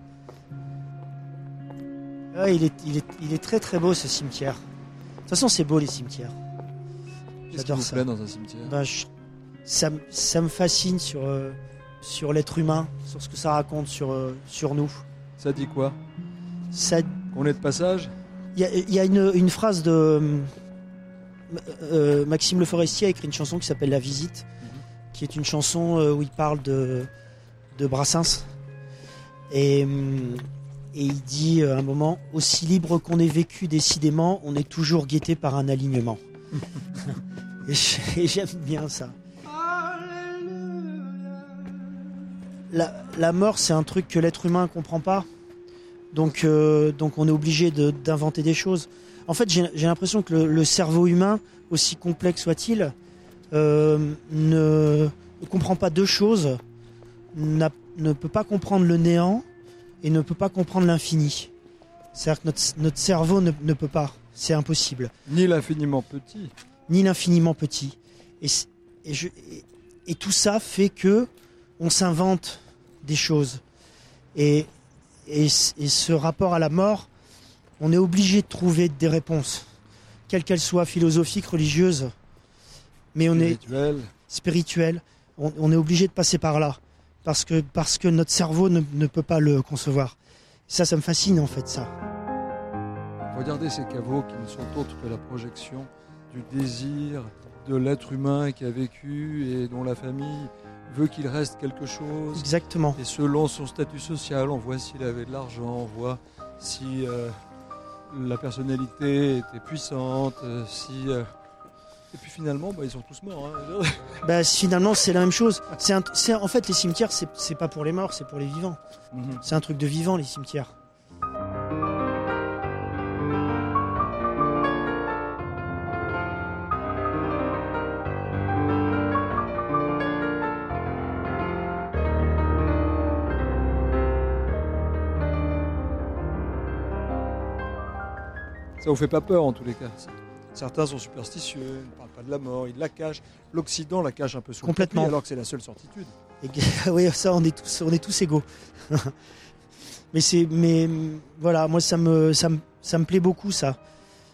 Ouais, il, est, il, est, il est très très beau ce cimetière. De toute façon, c'est beau les cimetières. Qu'est-ce qui vous plaît dans un cimetière ? Bah, je... Ça, ça me fascine sur, euh, sur l'être humain, sur ce que ça raconte sur, euh, sur nous. Ça dit quoi ? Ça... On est de passage ? Il y a, y a une, une phrase de... Euh, Maxime Le Forestier a écrit une chanson qui s'appelle La Visite, mm-hmm. qui est une chanson euh, où il parle de, de Brassens. Et, et il dit à un moment: aussi libre qu'on ait vécu décidément, on est toujours guetté par un alignement. Et j'aime bien ça. La, la mort, c'est un truc que l'être humain ne comprend pas. Donc, euh, donc on est obligé de, d'inventer des choses. En fait, j'ai, j'ai l'impression que le, le cerveau humain, aussi complexe soit-il, euh, ne, ne comprend pas deux choses. N'a, ne peut pas comprendre le néant et ne peut pas comprendre l'infini. C'est-à-dire que notre, notre cerveau ne, ne peut pas. C'est impossible. Ni l'infiniment petit. Ni l'infiniment petit. Et, et, je, et, et tout ça fait que on s'invente des choses. Et, et, et ce rapport à la mort, on est obligé de trouver des réponses, quelles qu'elles soient, philosophiques, religieuses, mais on spirituel. est spirituel. On, on est obligé de passer par là, parce que, parce que notre cerveau ne, ne peut pas le concevoir. Ça, ça me fascine en fait, ça. Regardez ces caveaux qui ne sont autres que la projection du désir de l'être humain qui a vécu et dont la famille veut qu'il reste quelque chose. Exactement. Et selon son statut social, on voit s'il avait de l'argent, on voit si euh, la personnalité était puissante, euh, si... Euh... Et puis finalement, bah, ils sont tous morts. Hein. Bah, finalement, c'est la même chose. C'est un, c'est, en fait, les cimetières, c'est, c'est pas pour les morts, c'est pour les vivants. Mmh. C'est un truc de vivant, les cimetières. Ça vous fait pas peur en tous les cas. Certains sont superstitieux, ils ne parlent pas de la mort, ils la cachent. L'Occident la cache un peu sous complètement, le tapis, alors que c'est la seule certitude. Et, oui, ça, on est tous, on est tous égaux. mais c'est, mais voilà, moi ça me, ça me, ça me plaît beaucoup ça.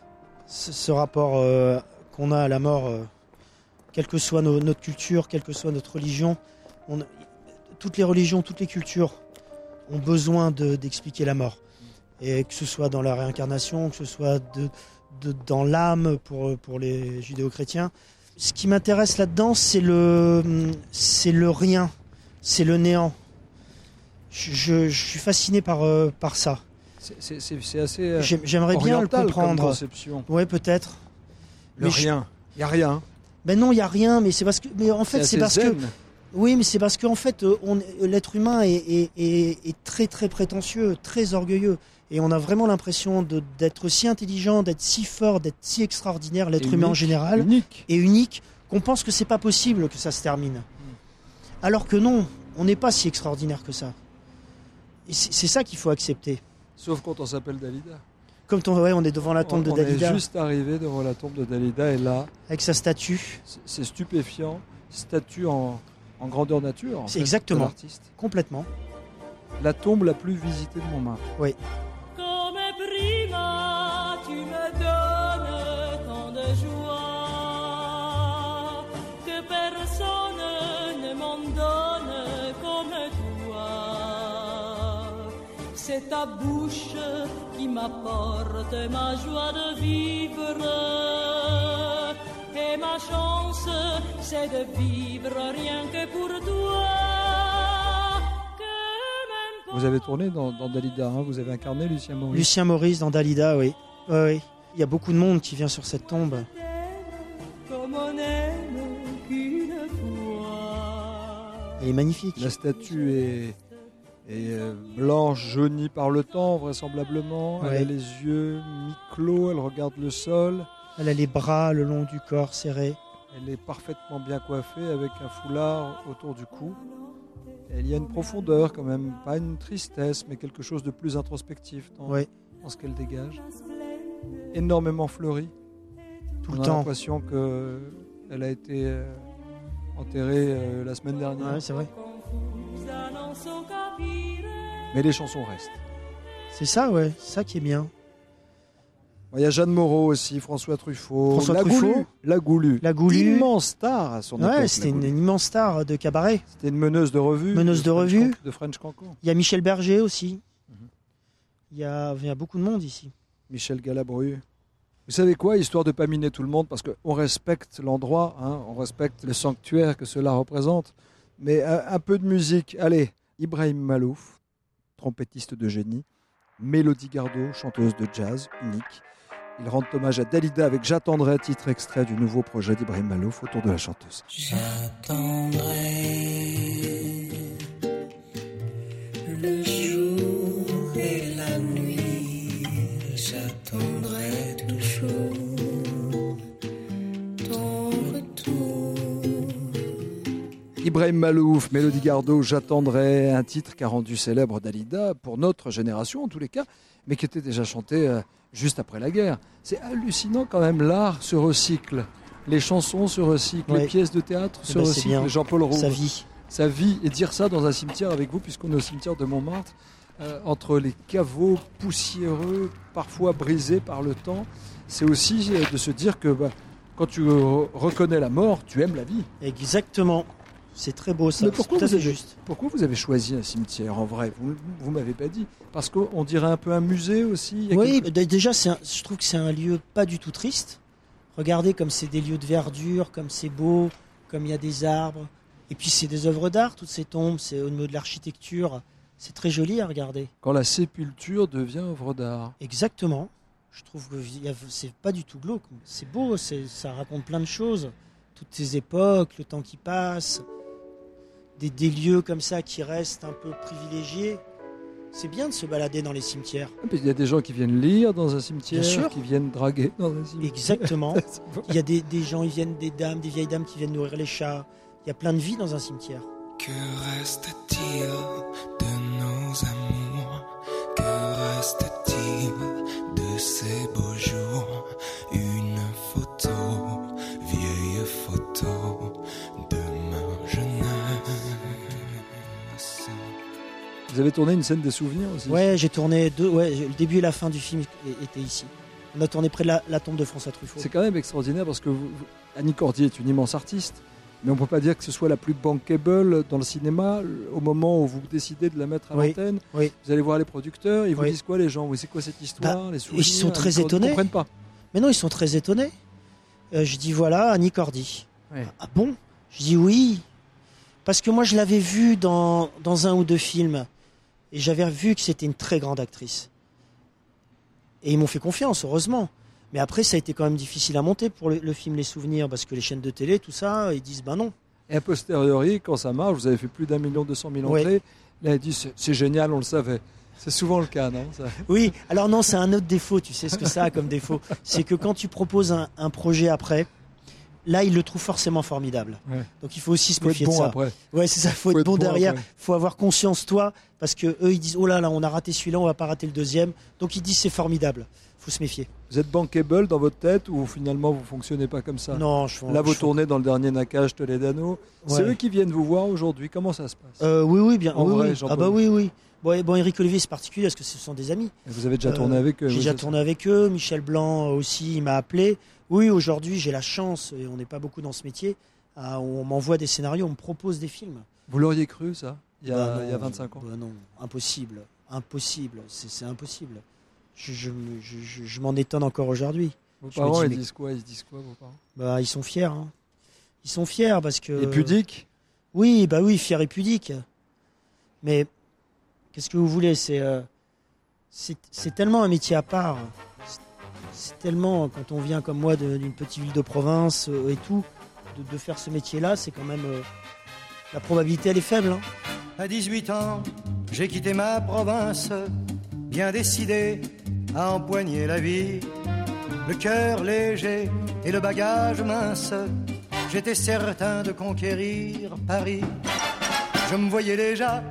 ce, ce rapport euh, qu'on a à la mort, euh, quelle que soit nos, notre culture, quelle que soit notre religion. On, toutes les religions, toutes les cultures ont besoin de, d'expliquer la mort. Et que ce soit dans la réincarnation, que ce soit de, de, dans l'âme pour, pour les judéo-chrétiens. Ce qui m'intéresse là-dedans, c'est le, c'est le rien, c'est le néant. Je, je, je suis fasciné par, euh, par ça. C'est, c'est, c'est assez euh, J'aimerais bien le comprendre. Comme conception. Ouais, peut-être. Le mais rien. Il n'y a rien. Ben non, il n'y a rien, mais c'est parce que. Mais en fait, c'est, c'est parce zen. que. Oui, mais c'est parce qu'en fait, on, l'être humain est, est, est, est très, très prétentieux, très orgueilleux. Et on a vraiment l'impression de, d'être si intelligent, d'être si fort, d'être si extraordinaire, l'être et humain unique, en général. Unique. Et unique, qu'on pense que c'est pas possible que ça se termine. Mm. Alors que non, on n'est pas si extraordinaire que ça. Et c'est, c'est ça qu'il faut accepter. Sauf quand on s'appelle Dalida. Comme ton, ouais, on est devant la tombe on, de Dalida. On est juste arrivé devant la tombe de Dalida et là... Avec sa statue. C'est, c'est stupéfiant. Statue en, en grandeur nature. En c'est fait, exactement. De l'artiste. Complètement. La tombe la plus visitée de Montmartre. Oui. Comme prima, tu me donnes tant de joie que personne ne m'en donne comme toi. C'est ta bouche qui m'apporte ma joie de vivre et ma chance, c'est de vivre rien que pour toi. Vous avez tourné dans, dans Dalida, hein, vous avez incarné Lucien Maurice. Lucien Maurice dans Dalida, oui. oui, oui. Il y a beaucoup de monde qui vient sur cette tombe. Comme on aime qu'une fois. Elle est magnifique. La statue est, est blanche, jaunie par le temps, vraisemblablement. Ouais. Elle a les yeux mi-clos, elle regarde le sol. Elle a les bras le long du corps serrés. Elle est parfaitement bien coiffée avec un foulard autour du cou. Il y a une profondeur quand même, pas une tristesse, mais quelque chose de plus introspectif dans, ouais. dans ce qu'elle dégage. Énormément fleurie. Tout On le a temps. l'impression qu'elle a été euh, enterrée euh, la semaine dernière. Ouais, c'est vrai. Mais les chansons restent. C'est ça, ouais, c'est ça qui est bien. Il y a Jeanne Moreau aussi, François Truffaut, François la Truffaut, Goulue, la Goulue, la Goulue, immense star à son époque. Ouais, c'était une, une immense star de cabaret. C'était une meneuse de revue. Meneuse de, de revue. Can- de French Cancan. Il y a Michel Berger aussi. Mm-hmm. Il, y a, il y a beaucoup de monde ici. Michel Galabru. Vous savez quoi, histoire de ne pas miner tout le monde, parce qu'on respecte l'endroit, hein, on respecte le sanctuaire que cela représente, mais un, un peu de musique. Allez, Ibrahim Malouf, trompettiste de génie, Mélodie Gardot, chanteuse de jazz unique. Ils rendent hommage à Dalida avec J'attendrai, titre extrait du nouveau projet d'Ibrahim Malouf autour de la chanteuse. J'attendrai le jour et la nuit, j'attendrai toujours ton retour. Ibrahim Malouf, Mélodie Gardot, J'attendrai, un titre qu'a rendu célèbre Dalida pour notre génération en tous les cas, mais qui était déjà chanté euh, juste après la guerre. C'est hallucinant quand même, l'art se recycle, les chansons se recyclent, ouais. les pièces de théâtre se ben recyclent. Jean-Paul Rouve, sa vie. Sa vie, et dire ça dans un cimetière avec vous, puisqu'on est au cimetière de Montmartre, euh, entre les caveaux poussiéreux, parfois brisés par le temps, c'est aussi euh, de se dire que bah, quand tu euh, reconnais la mort, tu aimes la vie. Exactement. C'est très beau ça. Mais pourquoi, c'est vous avez, juste. pourquoi vous avez choisi un cimetière en vrai? Vous ne m'avez pas dit. Parce qu'on dirait un peu un musée aussi. Il y a oui, quelque... déjà c'est un, je trouve que c'est un lieu pas du tout triste. Regardez comme c'est des lieux de verdure, comme c'est beau, comme il y a des arbres. Et puis c'est des œuvres d'art, toutes ces tombes, c'est au niveau de l'architecture. C'est très joli à regarder. Quand la sépulture devient œuvre d'art. Exactement. Je trouve que c'est pas du tout glauque. C'est beau, c'est, ça raconte plein de choses. Toutes ces époques, le temps qui passe... Des, des lieux comme ça qui restent un peu privilégiés. C'est bien de se balader dans les cimetières. Il y a des gens qui viennent lire dans un cimetière, bien sûr. Qui viennent draguer dans un cimetière. Exactement. Il y a des, des gens, ils viennent, des dames, des vieilles dames qui viennent nourrir les chats. Il y a plein de vie dans un cimetière. Que reste-t-il de nos amours? Que reste-t-il de ces beaux jours? Une photo, vieille photo de ma jeunesse. Vous avez tourné une scène des souvenirs aussi? Ouais, j'ai tourné deux. Ouais, le début et la fin du film étaient ici. On a tourné près de la, la tombe de François Truffaut. C'est quand même extraordinaire parce que vous, vous, Annie Cordy est une immense artiste, mais on ne peut pas dire que ce soit la plus bankable dans le cinéma. Au moment où vous décidez de la mettre à Oui, l'antenne, oui. vous allez voir les producteurs, ils vous Oui. disent quoi les gens? Oui, c'est quoi cette histoire? Bah, Les souvenirs, ils sont très Annie Cordy, étonnés. Ils ne comprennent pas. Mais non, ils sont très étonnés. Euh, je dis voilà, Annie Cordy. Ouais. Ah bon? Je dis oui. Parce que moi, je l'avais vue dans, dans un ou deux films. Et j'avais vu que c'était une très grande actrice. Et ils m'ont fait confiance, heureusement. Mais après, ça a été quand même difficile à monter pour le, le film Les Souvenirs. Parce que les chaînes de télé, tout ça, ils disent ben non. Et a posteriori, quand ça marche, vous avez fait plus d'un million deux cent mille Ouais. entrées. Là, ils disent c'est, c'est génial, on le savait. C'est souvent le cas, non ça... Oui, alors non, c'est un autre défaut. Tu sais ce que ça a comme défaut? C'est que quand tu proposes un, un projet après, là, ils le trouvent forcément formidable. Ouais. Donc il faut aussi se Faut être méfier bon de ça. après. Ouais, c'est ça, faut, Faut être être bon bon derrière. après. Faut avoir conscience toi, parce que eux ils disent oh là là, on a raté celui-là, on va pas rater le deuxième. Donc ils disent c'est formidable. Faut se méfier. Vous êtes bankable dans votre tête ou finalement vous fonctionnez pas comme ça? Non, je Là, vous je- tournez dans le dernier Nakage Toledano. C'est Ouais. eux qui viennent vous voir aujourd'hui. Comment ça se passe? Euh, oui, oui, bien. En oui, vrai, oui. Jean-Paul. Ah bah oui, oui. Bon, et- bon, Éric Olivier c'est particulier parce que ce sont des amis. Et vous avez déjà tourné avec eux? J'ai oui, déjà c'est tourné avec eux. Michel Blanc aussi, il m'a appelé. Oui, aujourd'hui j'ai la chance, et on n'est pas beaucoup dans ce métier. à- on m'envoie des scénarios, on me propose des films. ça. Vous l'auriez cru ça il y a, Bah non, il y a vingt-cinq ans? bah non, impossible, impossible, c'est c'est impossible. Je, je, me- je, je- je m'en étonne encore aujourd'hui. Vos Je me parents, dis, ils mais- disent quoi? Ils disent quoi, vos parents? Bah, ils sont fiers. Hein. Ils sont fiers parce que. Et pudiques? Oui, bah oui, fiers et pudiques. Mais qu'est-ce que vous voulez? C'est euh, c'est c'est tellement un métier à part. C'est- C'est tellement quand on vient comme moi de- d'une petite ville de province euh, et tout, de, de faire ce métier-là, c'est quand même euh, la probabilité elle est faible. Hein. À dix-huit ans, j'ai quitté ma province, bien décidé à empoigner la vie. Le cœur léger et le bagage mince, j'étais certain de conquérir Paris. Je me voyais déjà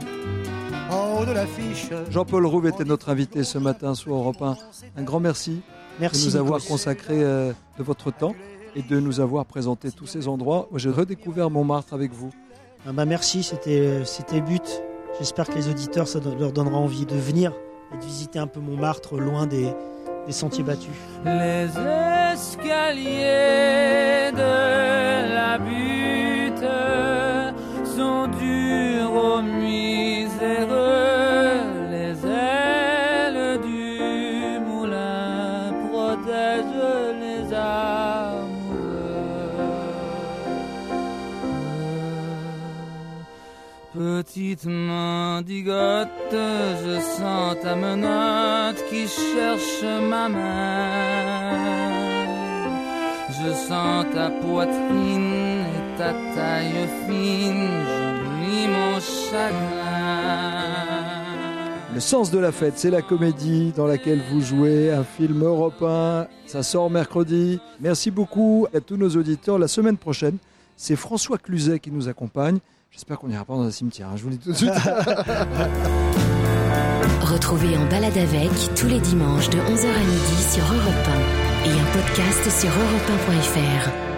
en haut de l'affiche. Jean-Paul Rouve était notre invité ce matin sur Europe un. Un grand merci, Merci, de nous avoir Nikos. consacré euh, de votre temps et de nous avoir présenté tous ces endroits. Moi, j'ai redécouvert Montmartre avec vous. Ah bah merci, c'était euh, c'était le but. J'espère que les auditeurs, ça do- leur donnera envie de venir et de visiter un peu Montmartre, loin des, des sentiers battus. Les escaliers de la butte sont durs aux miséreux. Les ailes du moulin protègent les amoureux. Petite mendigote, je sens ta menotte qui cherche ma main. Je sens ta poitrine et ta taille fine, j'oublie mon chagrin. Le sens de la fête, c'est la comédie dans laquelle vous jouez, un film européen. Ça sort mercredi. Merci beaucoup à tous nos auditeurs. La semaine prochaine, c'est François Cluzet qui nous accompagne. J'espère qu'on n'ira pas dans un cimetière, hein, je vous le dis tout de suite. Retrouvez En balade avec tous les dimanches de onze heures à midi sur Europe un et un podcast sur europe un point f r.